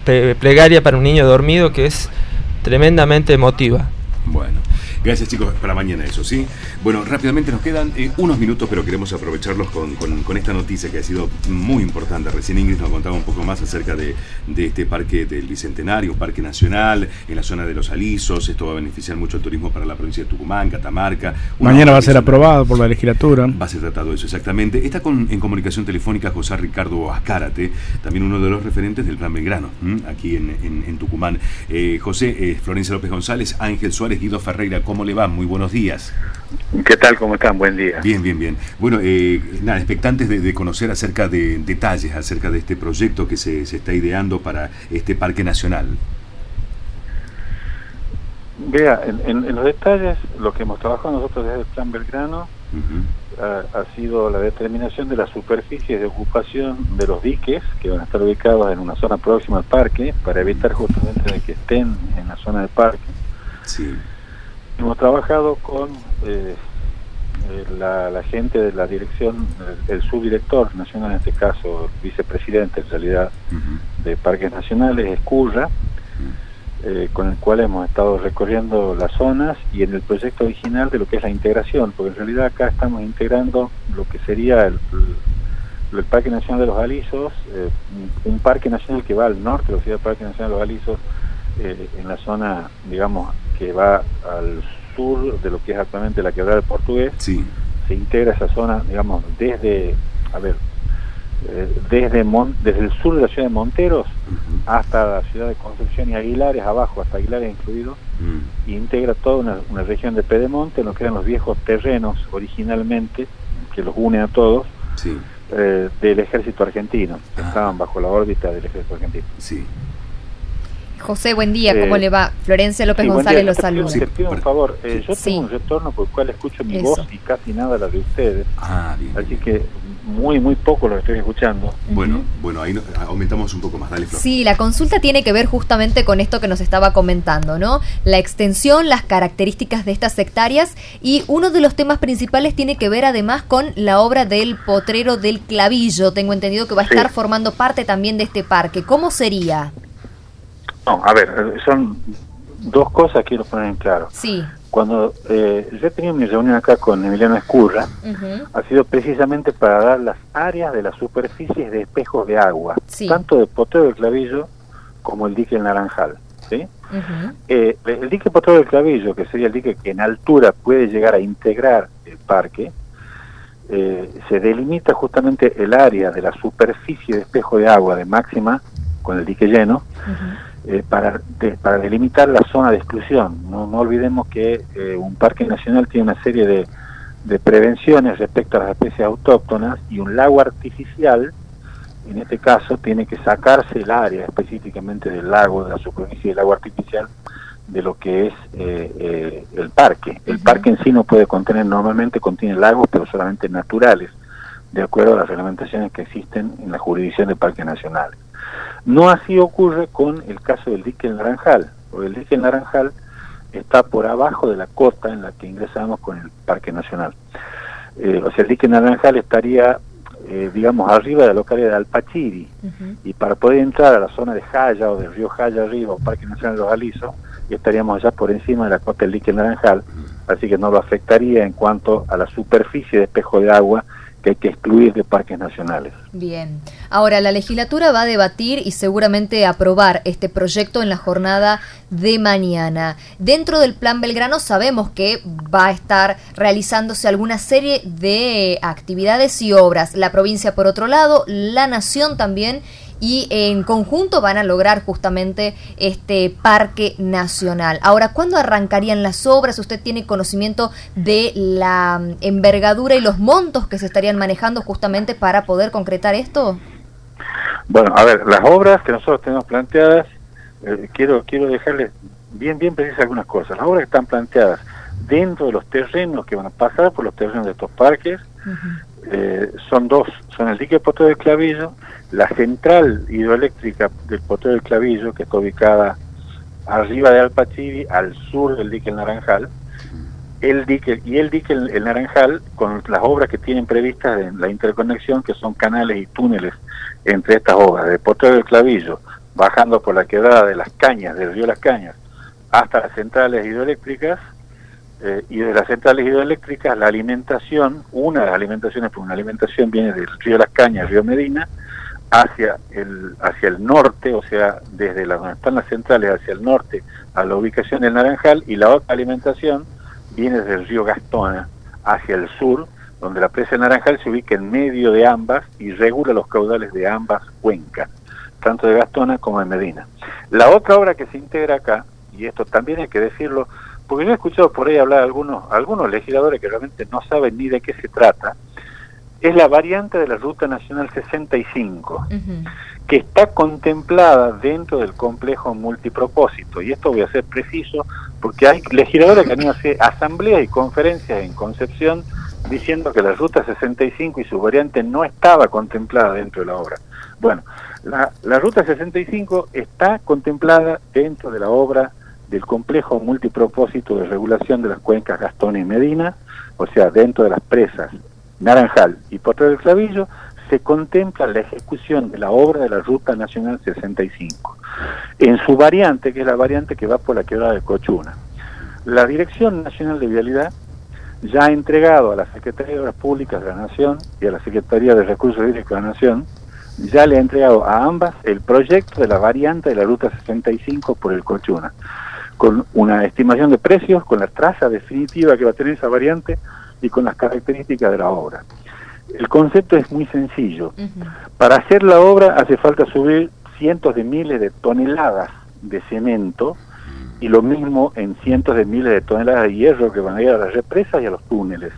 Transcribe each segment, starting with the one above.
plegaria para un niño dormido que es tremendamente emotiva. Bueno, gracias chicos, para mañana eso, ¿sí? Bueno, rápidamente nos quedan unos minutos, pero queremos aprovecharlos con esta noticia que ha sido muy importante. Recién Ingrid nos contaba un poco más acerca de este parque del Bicentenario, un parque nacional en la zona de Los Alisos. Esto va a beneficiar mucho el turismo para la provincia de Tucumán, Catamarca. Mañana va a ser aprobado por la legislatura. Va a ser tratado eso, exactamente. Está en comunicación telefónica José Ricardo Azcárate, también uno de los referentes del Plan Belgrano, aquí en Tucumán. José, Florencia López González, Ángel Suárez, Guido Ferreira, ¿cómo le va? Muy buenos días. ¿Qué tal? ¿Cómo están? Buen día. Bien, bien, bien. Bueno, nada, expectantes de conocer acerca de detalles, acerca de este proyecto que se está ideando para este Parque Nacional. Vea, en los detalles, lo que hemos trabajado nosotros desde el Plan Belgrano ha sido la determinación de las superficies de ocupación de los diques que van a estar ubicados en una zona próxima al parque para evitar justamente de que estén en la zona del parque. Sí. Hemos trabajado con la gente de la dirección, el subdirector nacional, en este caso el vicepresidente en realidad de Parques Nacionales, Escurra, con el cual hemos estado recorriendo las zonas y en el proyecto original de lo que es la integración, porque en realidad acá estamos integrando lo que sería el Parque Nacional de los Alisos, un parque nacional que va al norte de la ciudad del Parque Nacional de los Alisos, en la zona, digamos, que va al sur de lo que es actualmente la Quebrada del Portugués. Sí. Se integra esa zona, digamos, desde el sur de la ciudad de Monteros hasta la ciudad de Concepción y Aguilares, abajo hasta Aguilares incluido, y integra toda una región de Pedemonte, en lo que eran los viejos terrenos originalmente, que los une a todos, sí, del ejército argentino, que estaban bajo la órbita del ejército argentino. Sí. José, buen día, ¿cómo le va? Florencia López González lo saluda. Te pido un favor, yo tengo un retorno por el cual escucho mi voz y casi nada la de ustedes, bien, así que muy poco lo estoy escuchando. Bueno, ahí aumentamos un poco más, dale, Flor. Sí, la consulta tiene que ver justamente con esto que nos estaba comentando, ¿no? La extensión, las características de estas hectáreas, y uno de los temas principales tiene que ver además con la obra del potrero del Clavillo. Tengo entendido que va a estar formando parte también de este parque. ¿Cómo sería? No, a ver, son dos cosas que quiero poner en claro. Sí. Cuando yo he tenido mi reunión acá con Emiliano Escurra, ha sido precisamente para dar las áreas de las superficies de espejos de agua, tanto del potrero del Clavillo como el dique del Naranjal, ¿sí? El dique potrero del Clavillo, que sería el dique que en altura puede llegar a integrar el parque, se delimita justamente el área de la superficie de espejo de agua de máxima con el dique lleno, para delimitar la zona de exclusión. No olvidemos que un parque nacional tiene una serie de prevenciones respecto a las especies autóctonas, y un lago artificial, en este caso, tiene que sacarse el área específicamente del lago, de la superficie del lago artificial, de lo que es el parque. El parque en sí no puede contener, normalmente contiene lagos, pero solamente naturales, de acuerdo a las reglamentaciones que existen en la jurisdicción de parques nacionales. No así ocurre con el caso del dique del Naranjal, porque el dique del Naranjal está por abajo de la cota en la que ingresamos con el Parque Nacional. O sea, el dique del Naranjal estaría, digamos, arriba de la localidad de Alpachiri, y para poder entrar a la zona de Jaya o del río Jaya arriba o Parque Nacional de los Alisos, estaríamos ya por encima de la cota del dique del Naranjal, así que no lo afectaría en cuanto a la superficie de espejo de agua que hay que excluir de parques nacionales. Bien. Ahora, la legislatura va a debatir y seguramente aprobar este proyecto en la jornada de mañana. Dentro del Plan Belgrano sabemos que va a estar realizándose alguna serie de actividades y obras. La provincia por otro lado, la nación también, y en conjunto van a lograr justamente este parque nacional. Ahora, ¿cuándo arrancarían las obras? ¿Usted tiene conocimiento de la envergadura y los montos que se estarían manejando justamente para poder concretar esto? Bueno, a ver, las obras que nosotros tenemos planteadas, quiero dejarles bien precisas algunas cosas. Las obras que están planteadas dentro de los terrenos que van a pasar por los terrenos de estos parques, son dos, son el dique potrero del Clavillo, la central hidroeléctrica del potrero del Clavillo, que está ubicada arriba de Alpachiri, al sur del dique El Naranjal, el dique El Naranjal, con las obras que tienen previstas en la interconexión, que son canales y túneles entre estas obras, del potrero del Clavillo, bajando por la quebrada de Las Cañas, del río Las Cañas, hasta las centrales hidroeléctricas, y de las centrales hidroeléctricas la alimentación, una de las alimentaciones, porque una alimentación viene del río Las Cañas, río Medina, hacia el norte, o sea, desde donde están las centrales hacia el norte a la ubicación del Naranjal, y la otra alimentación viene desde el río Gastona hacia el sur, donde la presa del Naranjal se ubica en medio de ambas y regula los caudales de ambas cuencas, tanto de Gastona como de Medina. La otra obra que se integra acá, y esto también hay que decirlo, porque yo he escuchado por ahí hablar algunos legisladores que realmente no saben ni de qué se trata, es la variante de la Ruta Nacional 65, que está contemplada dentro del complejo multipropósito. Y esto voy a ser preciso, porque hay legisladores que han ido a hacer asambleas y conferencias en Concepción diciendo que la Ruta 65 y su variante no estaba contemplada dentro de la obra. Bueno, la Ruta 65 está contemplada dentro de la obra del complejo multipropósito de regulación de las cuencas Gastona y Medina, o sea, dentro de las presas Naranjal y Potrero del Clavillo, se contempla la ejecución de la obra de la Ruta Nacional 65, en su variante, que es la variante que va por la quebrada de Cochuna. La Dirección Nacional de Vialidad ya ha entregado a la Secretaría de Obras Públicas de la Nación y a la Secretaría de Recursos Hídricos de la Nación, ya le ha entregado a ambas el proyecto de la variante de la Ruta 65 por el Cochuna, con una estimación de precios, con la traza definitiva que va a tener esa variante y con las características de la obra. El concepto es muy sencillo. Para hacer la obra hace falta subir cientos de miles de toneladas de cemento y lo mismo en cientos de miles de toneladas de hierro que van a ir a las represas y a los túneles.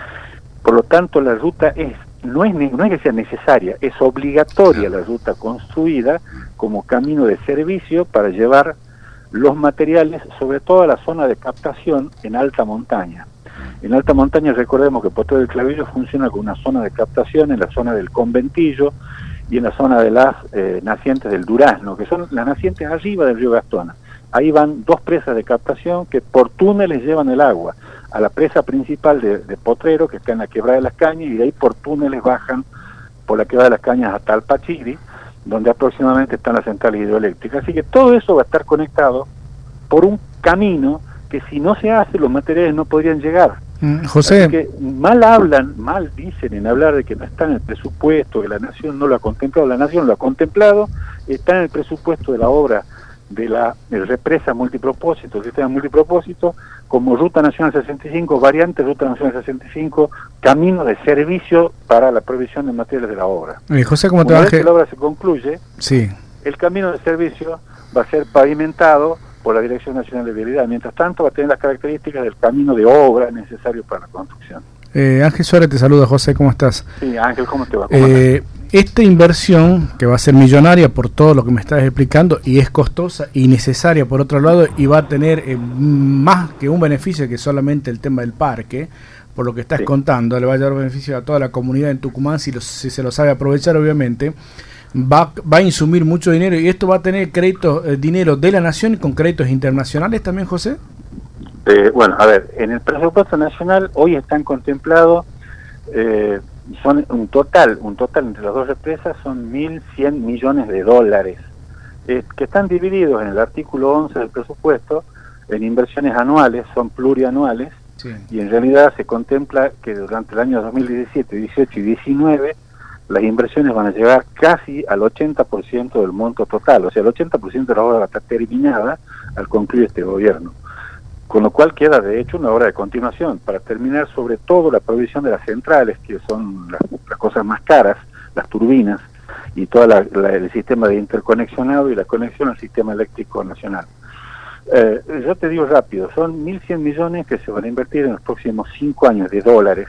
Por lo tanto, la ruta no es que sea necesaria, es obligatoria la ruta construida como camino de servicio para llevar los materiales, sobre todo a la zona de captación en alta montaña. En alta montaña recordemos que Potrero del Clavillo funciona con una zona de captación en la zona del Conventillo y en la zona de las nacientes del Durazno, que son las nacientes arriba del río Gastona. Ahí van dos presas de captación que por túneles llevan el agua a la presa principal de Potrero, que está en la quebrada de Las Cañas, y de ahí por túneles bajan por la quebrada de Las Cañas hasta Alpachiri, donde aproximadamente están las centrales hidroeléctricas. Así que todo eso va a estar conectado por un camino que si no se hace, los materiales no podrían llegar. José. Así que mal dicen en hablar de que no está en el presupuesto, que la Nación no lo ha contemplado. La Nación lo ha contemplado, está en el presupuesto de la obra de la represa multipropósito, el sistema multipropósito, como Ruta Nacional 65, variante Ruta Nacional 65, camino de servicio para la provisión de materiales de la obra. José, ¿cómo te Una va? vez que la obra se concluye, sí, el camino de servicio va a ser pavimentado por la Dirección Nacional de Vialidad. Mientras tanto, va a tener las características del camino de obra necesario para la construcción. Ángel Suárez te saluda. José, ¿cómo estás? Sí, Ángel, ¿cómo te va? Esta inversión, que va a ser millonaria por todo lo que me estás explicando, y es costosa y necesaria por otro lado, y va a tener más que un beneficio que solamente el tema del parque, por lo que estás contando, le va a llevar beneficio a toda la comunidad en Tucumán, si se lo sabe aprovechar, obviamente. Va a insumir mucho dinero, y esto va a tener dinero de la Nación y con créditos internacionales también, José. Bueno, a ver, en el presupuesto nacional hoy están contemplados, son un total entre las dos represas son 1.100 millones de dólares, que están divididos en el artículo 11 del presupuesto en inversiones anuales, son plurianuales, y en realidad se contempla que durante el año 2017, 18 y 19 las inversiones van a llegar casi al 80% del monto total, o sea, el 80% de la obra va a estar terminada al concluir este gobierno. Con lo cual queda, de hecho, una obra de continuación para terminar sobre todo la provisión de las centrales, que son las cosas más caras, las turbinas, y todo el sistema de interconexionado y la conexión al sistema eléctrico nacional. Yo te digo rápido, son 1.100 millones que se van a invertir en los próximos 5 años de dólares,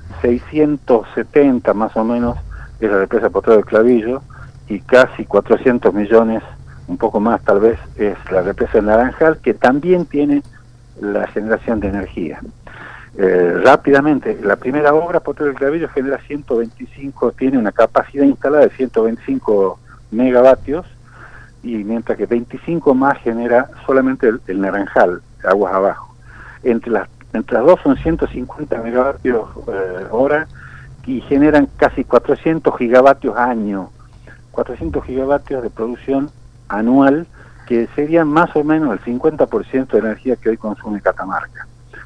670 más o menos es la represa Potrero del Clavillo, y casi 400 millones, un poco más tal vez, es la represa del Naranjal, que también tiene la generación de energía. Rápidamente, la primera obra, Potrero del Clavillo, genera 125, tiene una capacidad instalada de 125 megavatios, y mientras que 25 más genera solamente el Naranjal, aguas abajo. Entre las dos son 150 megavatios hora, y generan casi 400 gigavatios año, 400 gigavatios de producción anual, que sería más o menos el 50% de la energía que hoy consume Catamarca.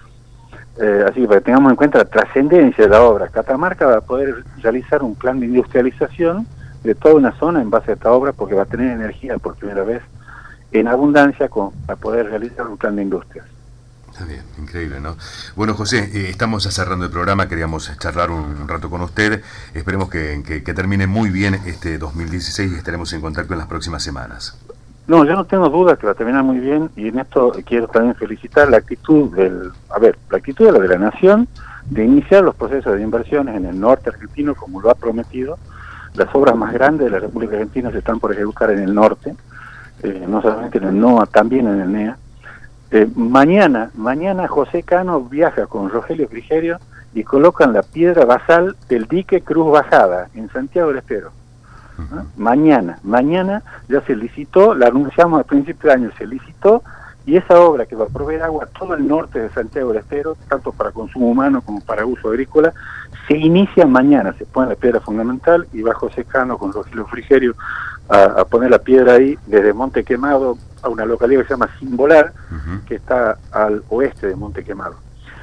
Así que para que tengamos en cuenta la trascendencia de la obra, Catamarca va a poder realizar un plan de industrialización de toda una zona en base a esta obra, porque va a tener energía por primera vez en abundancia para poder realizar un plan de industrias. Está bien, increíble, ¿no? Bueno, José, estamos ya cerrando el programa, queríamos charlar un rato con usted, esperemos que termine muy bien este 2016 y estaremos en contacto en las próximas semanas. No, yo no tengo duda que va a terminar muy bien, y en esto quiero también felicitar la actitud de la Nación de iniciar los procesos de inversiones en el norte argentino como lo ha prometido. Las obras más grandes de la República Argentina se están por ejecutar en el norte, no solamente en el NOA, también en el NEA. Mañana José Cano viaja con Rogelio Frigerio y colocan la piedra basal del dique Cruz Bajada en Santiago del Estero. Mañana ya se licitó, la anunciamos al principio de año, se licitó, y esa obra que va a proveer agua a todo el norte de Santiago del Estero, tanto para consumo humano como para uso agrícola, se inicia mañana. Se pone la piedra fundamental y va José Cano con Rogelio Frigerio a poner la piedra ahí desde Monte Quemado a una localidad que se llama Simbolar, que está al oeste de Monte Quemado.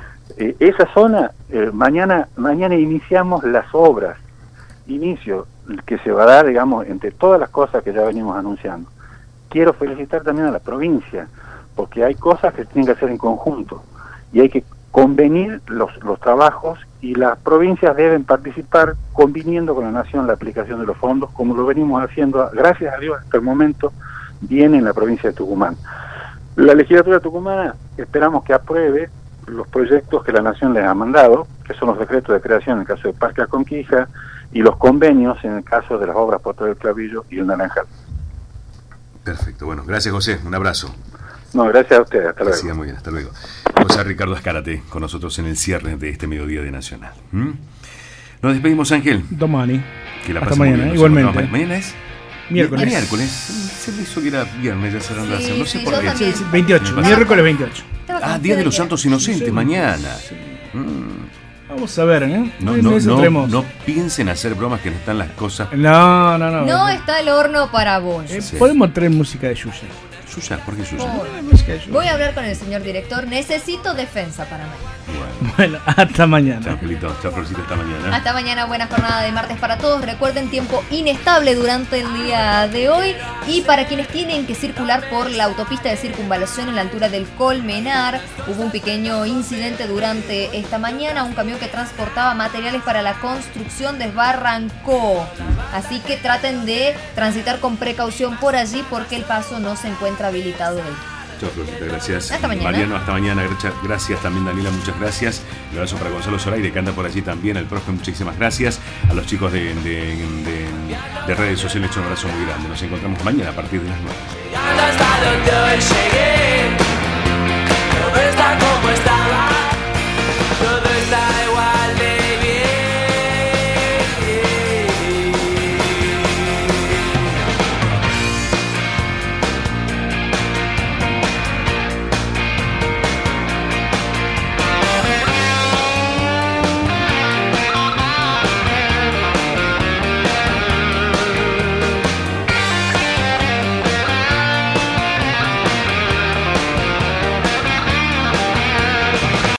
Esa zona, mañana iniciamos las obras, inicio que se va a dar, digamos, entre todas las cosas que ya venimos anunciando. Quiero felicitar también a la provincia, porque hay cosas que se tienen que hacer en conjunto y hay que convenir los trabajos, y las provincias deben participar conviniendo con la Nación la aplicación de los fondos, como lo venimos haciendo, gracias a Dios, hasta el momento, bien en la provincia de Tucumán. La legislatura tucumana esperamos que apruebe los proyectos que la Nación les ha mandado, que son los decretos de creación en el caso de Parque Aconquija y los convenios en el caso de las obras Potro del Clavillo y el Naranjal. Perfecto, bueno, gracias José, un abrazo. No, gracias a ustedes, hasta luego. Que siga muy bien, hasta luego. José Ricardo Azcárate con nosotros en el cierre de este mediodía de Nacional. Nos despedimos, Ángel. Domani. Que la hasta mañana, igualmente. Mañana es miércoles. Se me hizo que era viernes, ya cerrando la semana. No sé por qué. 28, miércoles 28. Día de los Santos Inocentes, sí, mañana. Sí. Vamos a ver, ¿eh? No piensen hacer bromas que no están las cosas. No. No está el horno para vos. Sí. Podemos traer música de Yuya. Yuya, ¿por qué Yuya? Voy a hablar con el señor director. Necesito defensa para mañana. Bueno, hasta mañana. Chao, Angelito. Chao, Florcita, hasta mañana. Hasta mañana, buena jornada de martes para todos. Recuerden, tiempo inestable durante el día de hoy. Y para quienes tienen que circular por la autopista de circunvalación en la altura del Colmenar, hubo un pequeño incidente durante esta mañana. Un camión que transportaba materiales para la construcción desbarrancó. Así que traten de transitar con precaución por allí, porque el paso no se encuentra habilitado hoy. Chao, Florcita, gracias. Hasta mañana. Mariano, hasta mañana. Gracias también, Daniela, muchas gracias. Un abrazo para Gonzalo Zoraire, que anda por allí también. Al profe, muchísimas gracias. A los chicos de redes sociales, un abrazo muy grande. Nos encontramos mañana a partir de las 9.